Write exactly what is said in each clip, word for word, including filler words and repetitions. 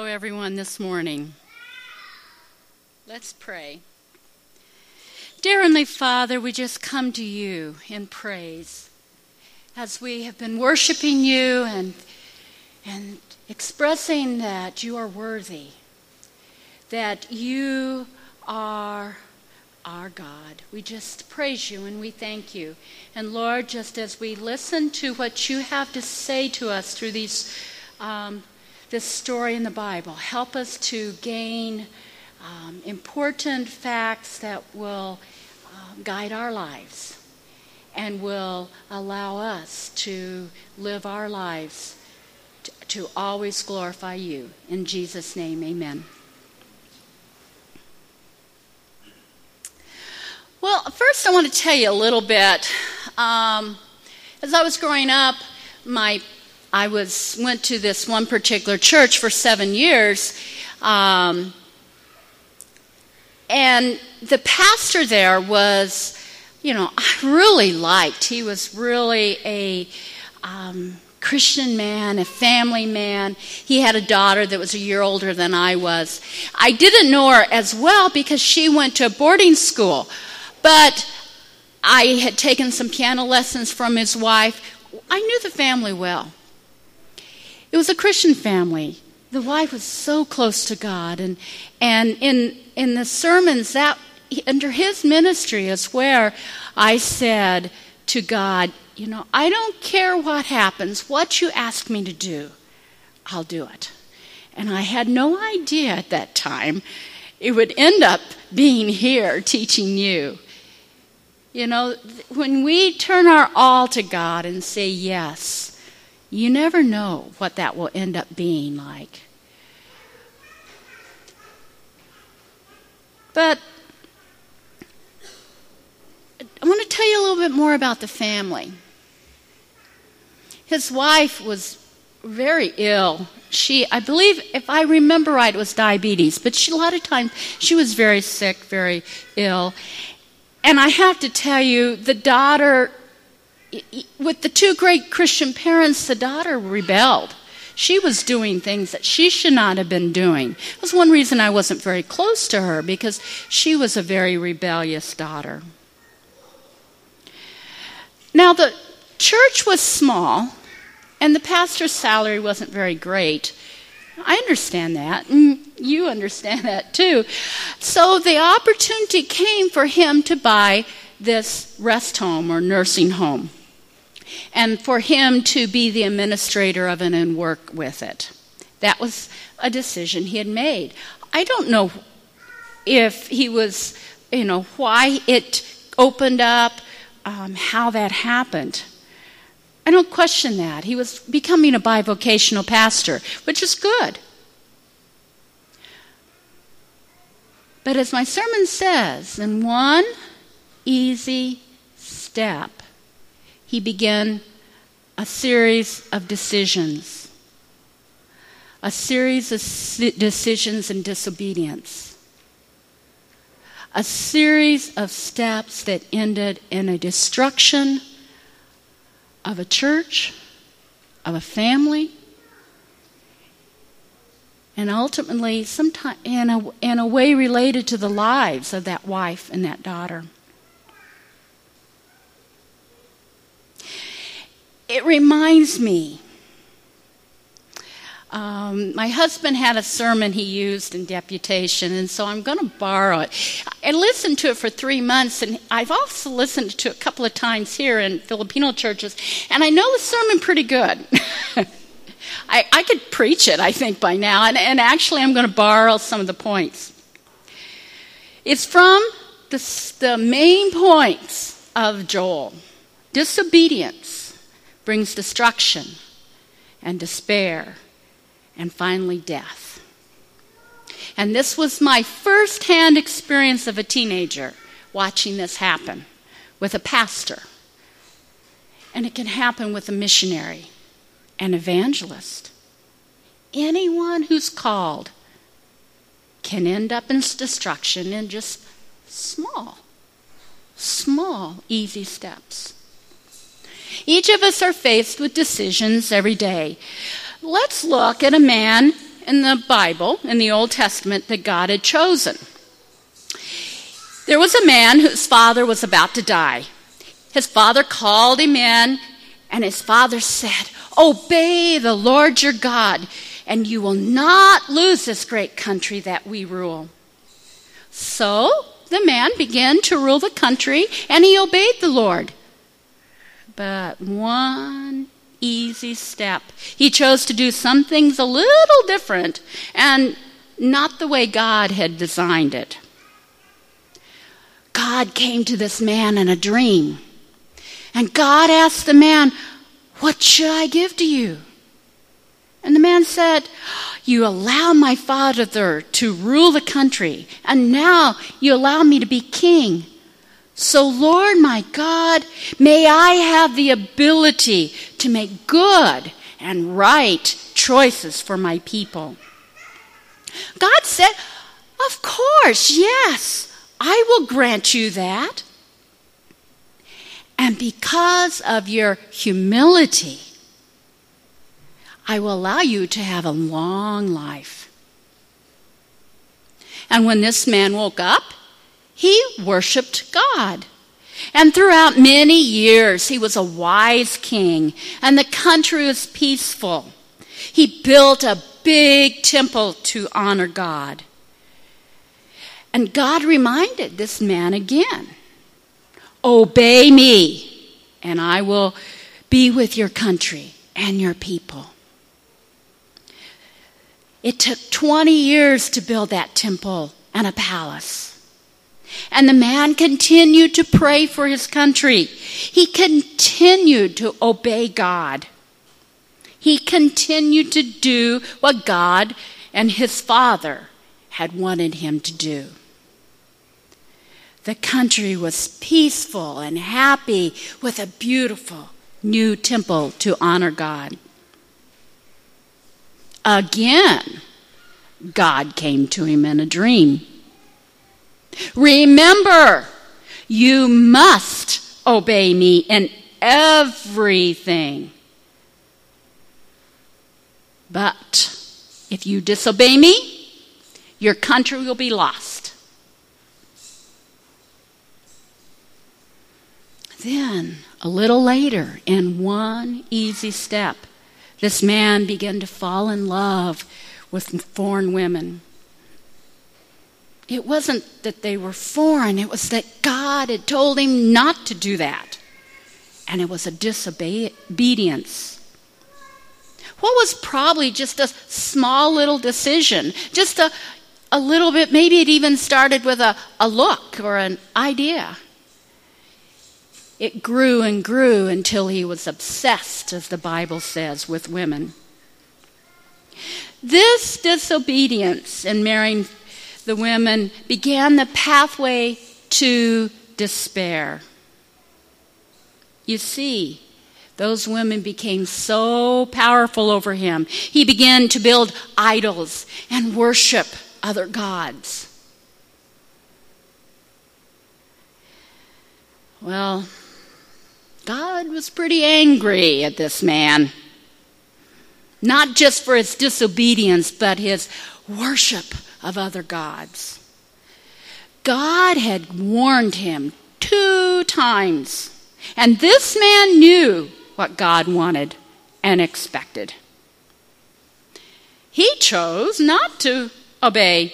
everyone, this morning. Let's pray. Dear Heavenly Father, we just come to you in praise as we have been worshiping you and, and expressing that you are worthy, that you are our God. We just praise you and we thank you. And Lord, just as we listen to what you have to say to us through these um, this story in the Bible, help us to gain um, important facts that will uh, guide our lives and will allow us to live our lives to, to always glorify you. In Jesus' name, amen. Well, first I want to tell you a little bit. Um, as I was growing up, my I was went to this one particular church for seven years, um, and the pastor there was, you know, I really liked. He was really a um, Christian man, a family man. He had a daughter that was a year older than I was. I didn't know her as well because she went to a boarding school, but I had taken some piano lessons from his wife. I knew the family well. It was a Christian family. The wife was so close to God, and and in in the sermons that under his ministry is where I said to God, you know, I don't care what happens, what you ask me to do, I'll do it. And I had no idea at that time it would end up being here teaching you. You know, when we turn our all to God and say yes, you never know what that will end up being like. But I want to tell you a little bit more about the family. His wife was very ill. She, I believe, if I remember right, it was diabetes. But she, a lot of times, she was very sick, very ill. And I have to tell you, the daughter, with the two great Christian parents, the daughter rebelled. She was doing things that she should not have been doing. It was one reason I wasn't very close to her, because she was a very rebellious daughter. Now, the church was small, and the pastor's salary wasn't very great. I understand that, and you understand that too. So the opportunity came for him to buy this rest home or nursing home, and for him to be the administrator of it and work with it. That was a decision he had made. I don't know if he was, you know, why it opened up, um, how that happened. I don't question that. He was becoming a bivocational pastor, which is good. But as my sermon says, in one easy step, he began a series of decisions, a series of decisions and disobedience, a series of steps that ended in a destruction of a church, of a family, and ultimately, sometime in a, in a way related to the lives of that wife and that daughter. It reminds me, um, my husband had a sermon he used in deputation, and so I'm going to borrow it. I listened to it for three months, and I've also listened to it a couple of times here in Filipino churches, and I know the sermon pretty good. I, I could preach it, I think, by now, and, and actually I'm going to borrow some of the points. It's from the, the main points of Joel. Disobedience brings destruction and despair and finally death. And this was my first-hand experience of a teenager watching this happen with a pastor. And it can happen with a missionary, an evangelist. Anyone who's called can end up in destruction in just small, small, easy steps. Each of us are faced with decisions every day. Let's look at a man in the Bible, in the Old Testament, that God had chosen. There was a man whose father was about to die. His father called him in, and his father said, "Obey the Lord your God, and you will not lose this great country that we rule." So the man began to rule the country, and he obeyed the Lord. But one easy step. He chose to do some things a little different, and not the way God had designed it. God came to this man in a dream, and God asked the man, "What should I give to you?" And the man said, "You allow my father to rule the country, and now you allow me to be king. So, Lord my God, may I have the ability to make good and right choices for my people." God said, "Of course, yes, I will grant you that. And because of your humility, I will allow you to have a long life." And when this man woke up, he worshiped God. And throughout many years, he was a wise king, and the country was peaceful. He built a big temple to honor God. And God reminded this man again, "Obey me, and I will be with your country and your people." It took twenty years to build that temple and a palace. And the man continued to pray for his country. He continued to obey God. He continued to do what God and his father had wanted him to do. The country was peaceful and happy with a beautiful new temple to honor God. Again, God came to him in a dream. "Remember, you must obey me in everything. But if you disobey me, your country will be lost." Then, a little later, in one easy step, this man began to fall in love with foreign women. It wasn't that they were foreign, it was that God had told him not to do that. And it was a disobedience. What was probably just a small little decision, just a, a little bit, maybe it even started with a, a look or an idea. It grew and grew until he was obsessed, as the Bible says, with women. This disobedience in marrying the women began the pathway to despair. You see, those women became so powerful over him. He began to build idols and worship other gods. Well, God was pretty angry at this man. Not just for his disobedience, but his worship of other gods. God had warned him two times, and this man knew what God wanted and expected. He chose not to obey.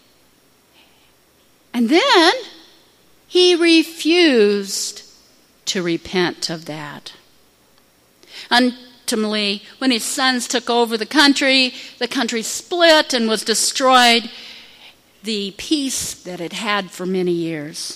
And then he refused to repent of that. Ultimately, when his sons took over the country, the country split and was destroyed, the peace that it had for many years.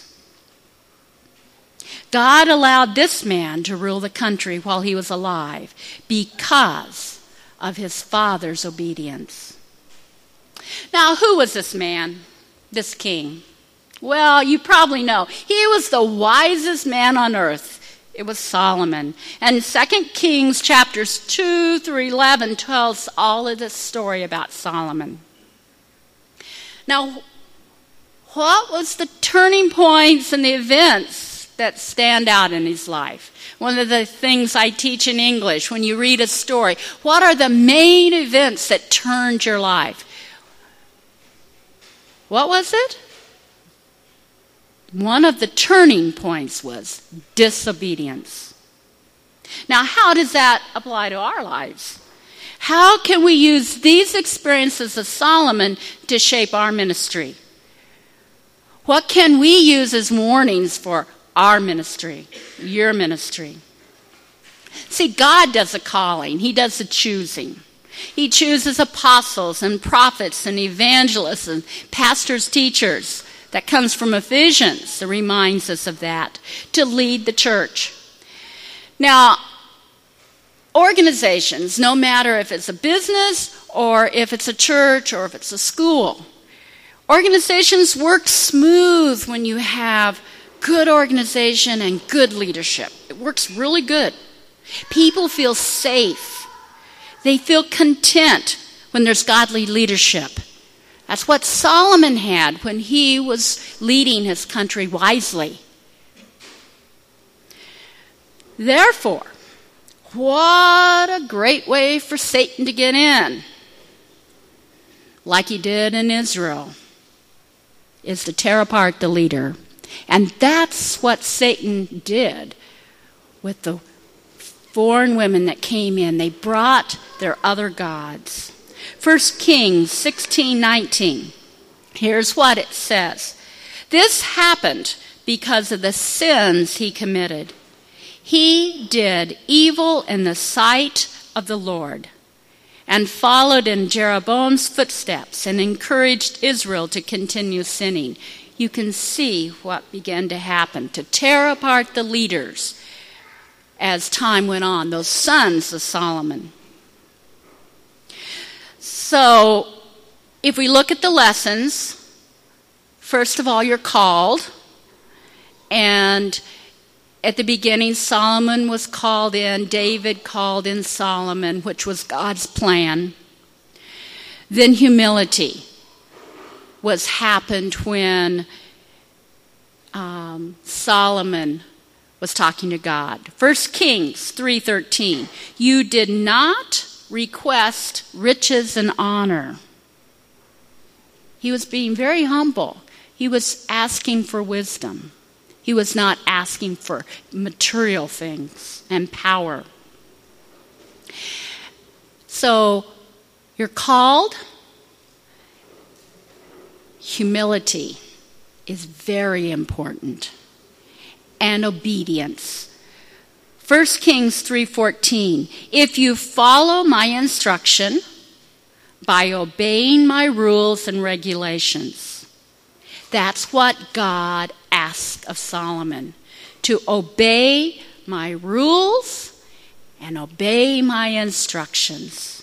God allowed this man to rule the country while he was alive because of his father's obedience. Now, who was this man, this king? Well, you probably know. He was the wisest man on earth. It was Solomon. And Second Kings chapters two through eleven tells all of this story about Solomon. Now, what was the turning points and the events that stand out in his life? One of the things I teach in English, when you read a story, what are the main events that turned your life? What was it? One of the turning points was disobedience. Now, how does that apply to our lives? How can we use these experiences of Solomon to shape our ministry? What can we use as warnings for our ministry, your ministry? See, God does the calling. He does the choosing. He chooses apostles and prophets and evangelists and pastors, teachers. That comes from Ephesians that reminds us of that, to lead the church. Now, organizations, no matter if it's a business or if it's a church or if it's a school, organizations work smooth when you have good organization and good leadership. It works really good. People feel safe. They feel content when there's godly leadership. That's what Solomon had when he was leading his country wisely. Therefore, what a great way for Satan to get in, like he did in Israel, is to tear apart the leader. And that's what Satan did with the foreign women that came in. They brought their other gods. First Kings sixteen nineteen. Here's what it says. This happened because of the sins he committed. He did evil in the sight of the Lord and followed in Jeroboam's footsteps and encouraged Israel to continue sinning. You can see what began to happen, to tear apart the leaders as time went on, those sons of Solomon. So, if we look at the lessons, first of all, you're called. And at the beginning, Solomon was called in. David called in Solomon, which was God's plan. Then humility was happened when um, Solomon was talking to God. First Kings three thirteen. You did not request riches and honor. He was being very humble. He was asking for wisdom. He was not asking for material things and power. So, you're called. Humility is very important. And obedience. First Kings three fourteen. If you follow my instruction by obeying my rules and regulations. That's what God asked of Solomon. To obey my rules and obey my instructions.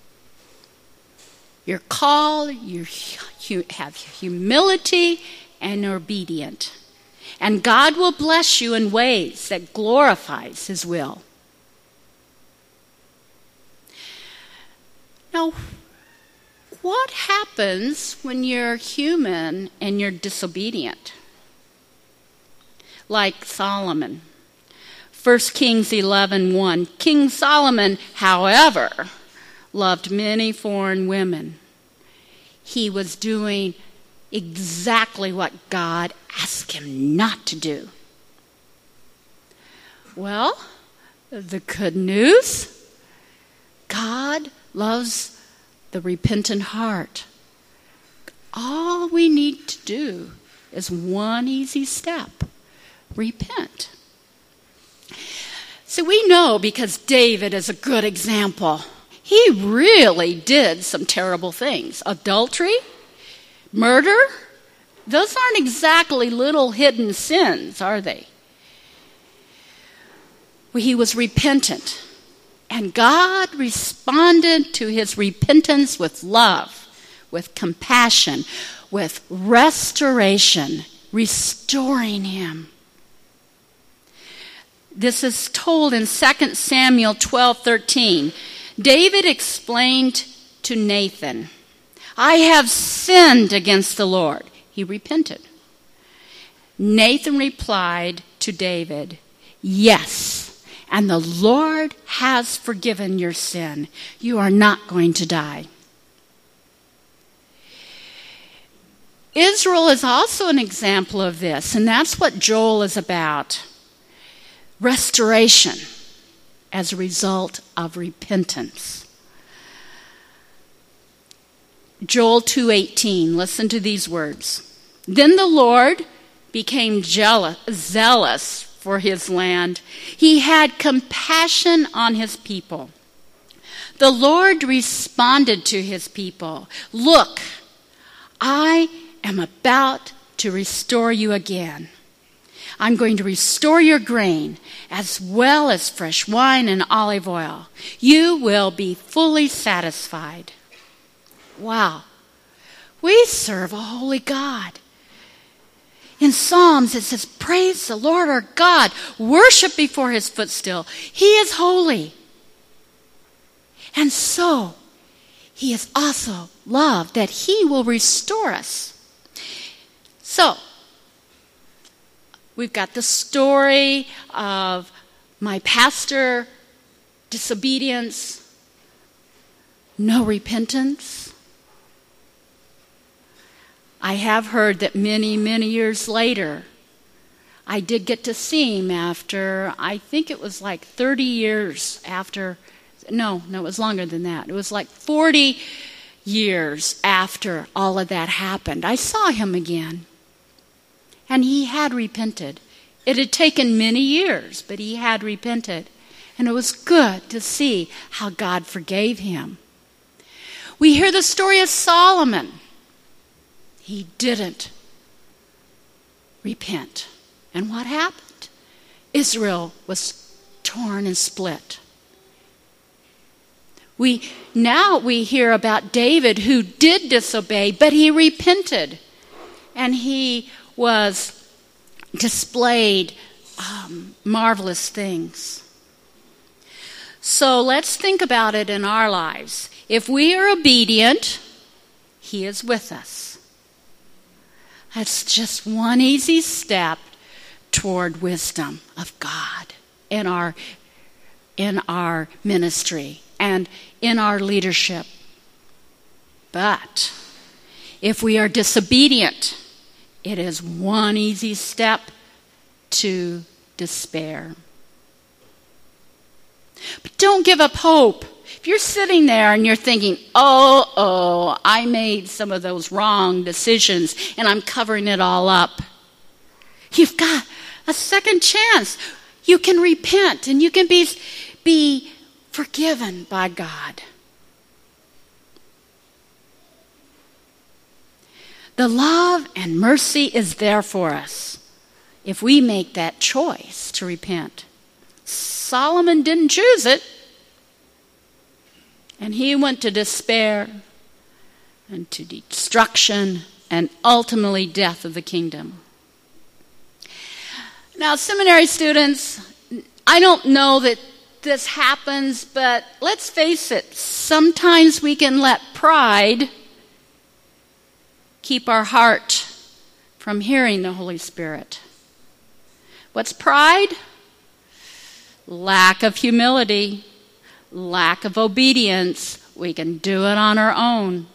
You're called, you have humility and obedient. And God will bless you in ways that glorifies his will. Now, what happens when you're human and you're disobedient? Like Solomon. First Kings eleven one. King Solomon, however, loved many foreign women. He was doing exactly what God asked him not to do. Well, the good news, God loves the repentant heart. All we need to do is one easy step. Repent. So we know because David is a good example. He really did some terrible things. Adultery, murder, those aren't exactly little hidden sins, are they? Well, he was repentant. And God responded to his repentance with love, with compassion, with restoration, restoring him. This is told in Second Samuel twelve thirteen. David explained to Nathan, I have sinned against the Lord. He repented. Nathan replied to David, "Yes, and the Lord has forgiven your sin. You are not going to die." Israel is also an example of this, and that's what Joel is about. Restoration as a result of repentance. Joel two eighteen, listen to these words. "Then the Lord became jealous, zealous for his land. He had compassion on his people. The Lord responded to his people, 'Look, I am about to restore you again. I'm going to restore your grain as well as fresh wine and olive oil. You will be fully satisfied.'" Wow. We serve a holy God. In Psalms it says, "Praise the Lord our God. Worship before his footstool. He is holy." And so, he is also loved that he will restore us. So, we've got the story of my pastor, disobedience, no repentance. I have heard that many, many years later, I did get to see him after, I think it was like thirty years after, no, no, it was longer than that. It was like forty years after all of that happened. I saw him again. And he had repented. It had taken many years, but he had repented. And it was good to see how God forgave him. We hear the story of Solomon. He didn't repent. And what happened? Israel was torn and split. We now we hear about David, who did disobey, but he repented. And he was displayed um, marvelous things. So let's think about it in our lives. If we are obedient, he is with us. That's just one easy step toward wisdom of God in our in our ministry and in our leadership. But if we are disobedient, it is one easy step to despair. But don't give up hope. If you're sitting there and you're thinking, oh, oh, I made some of those wrong decisions and I'm covering it all up, you've got a second chance. You can repent and you can be, be forgiven by God. The love and mercy is there for us if we make that choice to repent. Solomon didn't choose it, and he went to despair and to destruction and ultimately death of the kingdom. Now, seminary students, I don't know that this happens, but let's face it, sometimes we can let pride keep our heart from hearing the Holy Spirit. What's pride? Lack of humility, lack of obedience. We can do it on our own.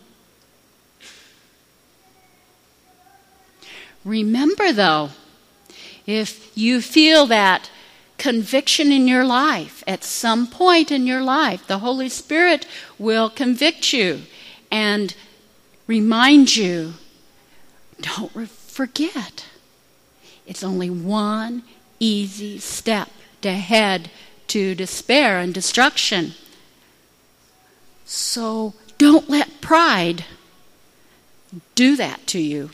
Remember, though, if you feel that conviction in your life, at some point in your life, the Holy Spirit will convict you and remind you, don't forget. It's only one easy step to head to despair and destruction. So don't let pride do that to you.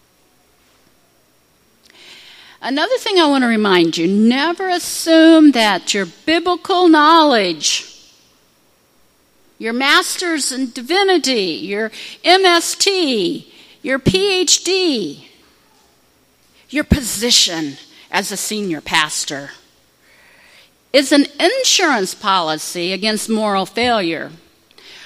Another thing I want to remind you, never assume that your biblical knowledge, your master's in divinity, your M S T, your P H D, your position as a senior pastor is an insurance policy against moral failure.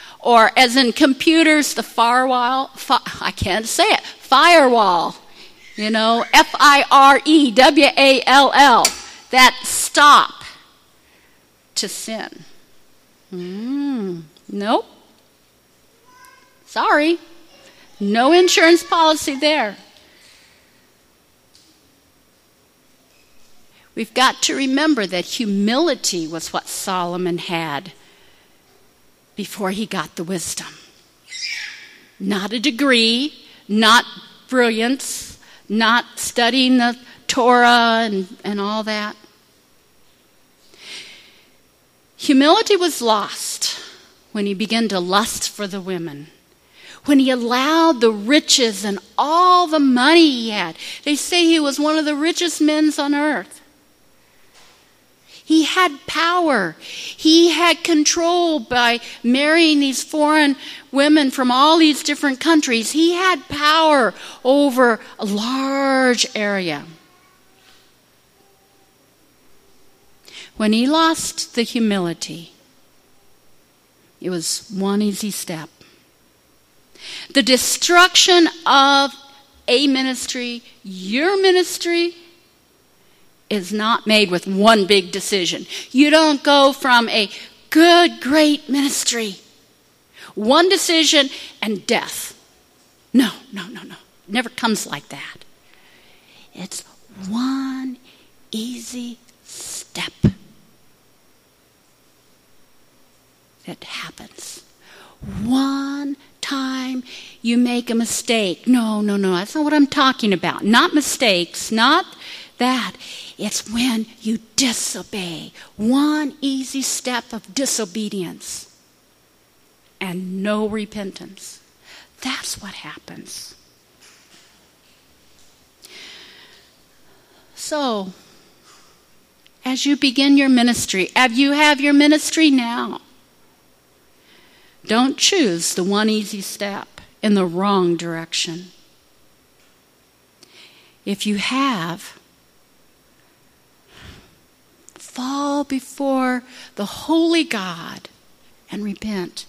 Or as in computers, the firewall, fi- I can't say it, firewall You know, F I R E W A L L. That stop to sin. Mm, nope. Sorry. No insurance policy there. We've got to remember that humility was what Solomon had before he got the wisdom. Not a degree, not brilliance, not studying the Torah and, and all that. Humility was lost when he began to lust for the women. When he allowed the riches and all the money he had. They say he was one of the richest men on earth. He had power. He had control by marrying these foreign women from all these different countries. He had power over a large area. When he lost the humility, it was one easy step. The destruction of a ministry, your ministry, is not made with one big decision. You don't go from a good, great ministry, one decision, and death. No, no, no, no. It never comes like that. It's one easy step that happens. One time you make a mistake. No, no, no. That's not what I'm talking about. Not mistakes, not that. It's when you disobey. One easy step of disobedience and no repentance. That's what happens. So, as you begin your ministry, as you have your ministry now, don't choose the one easy step in the wrong direction. If you have, fall before the holy God and repent.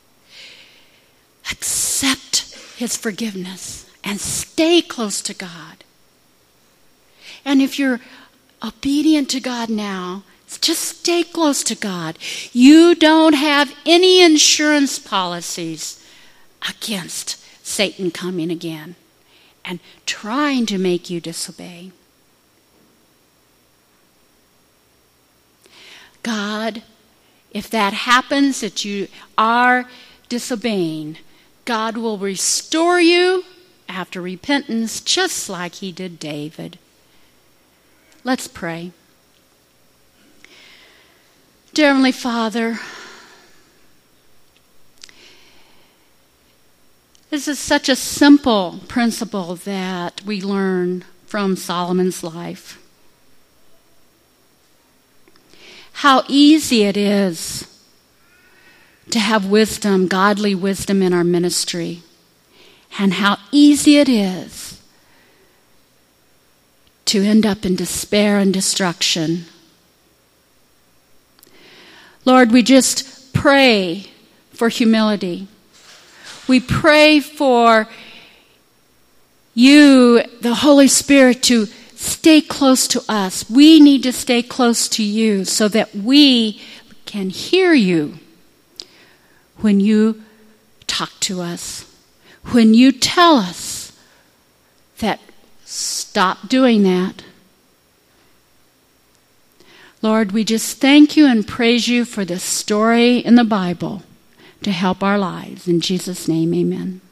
Accept his forgiveness and stay close to God. And if you're obedient to God now, just stay close to God. You don't have any insurance policies against Satan coming again and trying to make you disobey. God, if that happens, that you are disobeying, God will restore you after repentance, just like he did David. Let's pray. Dear Heavenly Father, this is such a simple principle that we learn from Solomon's life. How easy it is to have wisdom, godly wisdom in our ministry, and how easy it is to end up in despair and destruction. Lord, we just pray for humility. We pray for you, the Holy Spirit, to stay close to us. We need to stay close to you so that we can hear you when you talk to us, when you tell us that stop doing that. Lord, we just thank you and praise you for this story in the Bible to help our lives. In Jesus' name, amen.